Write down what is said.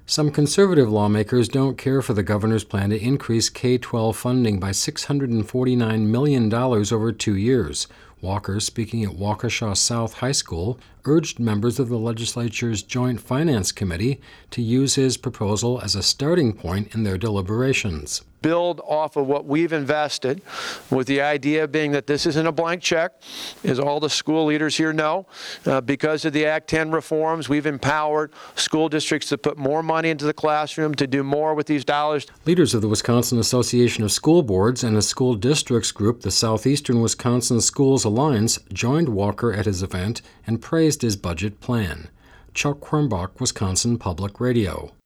Some conservative lawmakers don't care for the governor's plan to increase K-12 funding by $649 million over 2 years. Walker, speaking at Waukesha South High School, urged members of the legislature's Joint Finance Committee to use his proposal as a starting point in their deliberations. Build off of what we've invested, with the idea being that this isn't a blank check, as all the school leaders here know. Because of the Act 10 reforms, we've empowered school districts to put more money into the classroom, to do more with these dollars. Leaders of the Wisconsin Association of School Boards and a school districts group, the Southeastern Wisconsin Schools Alliance, joined Walker at his event and praised his budget plan. Chuck Quirmbach, Wisconsin Public Radio.